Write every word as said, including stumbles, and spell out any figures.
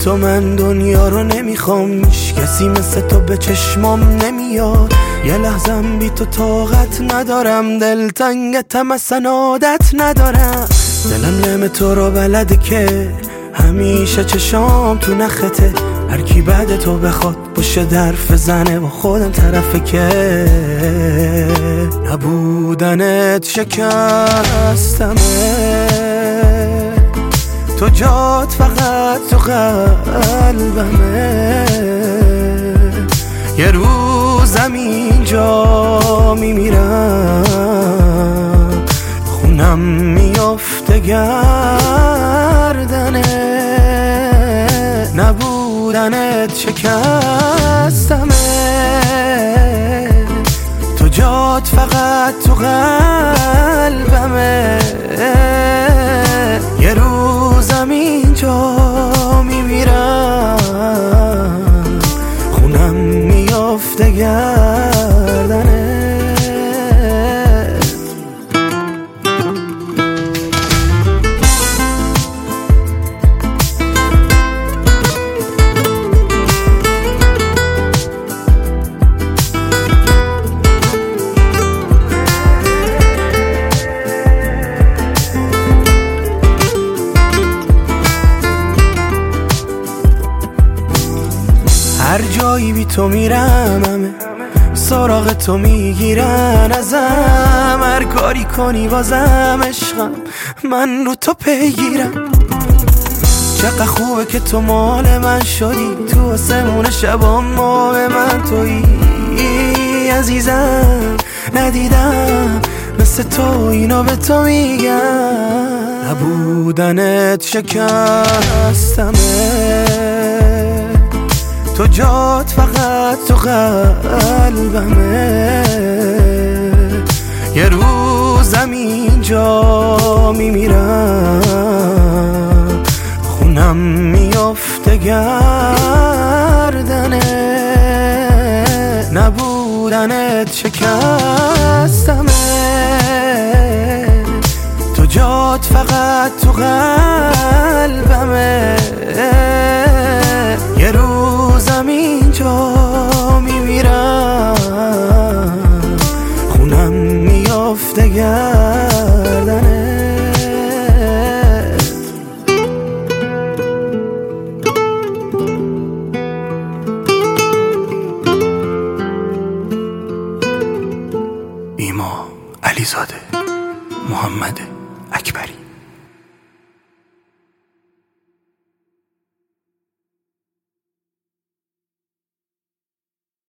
تو من دنیا رو نمیخوام، هیچ کسی مثل تو به چشمام نمیاد. یه لحظم بی تو طاقت ندارم، دلتنگتم اصلا عادت ندارم. دلم نم تو رو بلده که همیشه چشام تو نخته، هر کی بعد تو بخواد باشه درف زنه و خودم طرفه که نبودنت شکستمه. تو جات فقط تو قلبمه، یه روزم اینجا میمیرم، خونم میافته گردنه. نبودنت شکستمه، تو جات فقط تو قلبمه، یه روزم اینجا میمیرم، خونم میافته گردنه. هر جایی بی تو میرم همه سراغ تو میگیرن ازم، هر کاری کنی بازم عشقم من رو تو پیگیرم. چقدر خوبه که تو مال من شدی، تو آسمون شبام ماه من تویی عزیزم. ندیدم مثل تو اینو به تو میگم، نبودنت شکستمه، تو جات فقط تو قلبمه، یه روزم اینجا میمیرم، خونم میافته گردنه. نبودنت شکستمه، تو جات فقط تو قلبمه، یه روزم اینجا میمیرم، خونم میافته گردنه. ایما علیزاده محمد اکبری.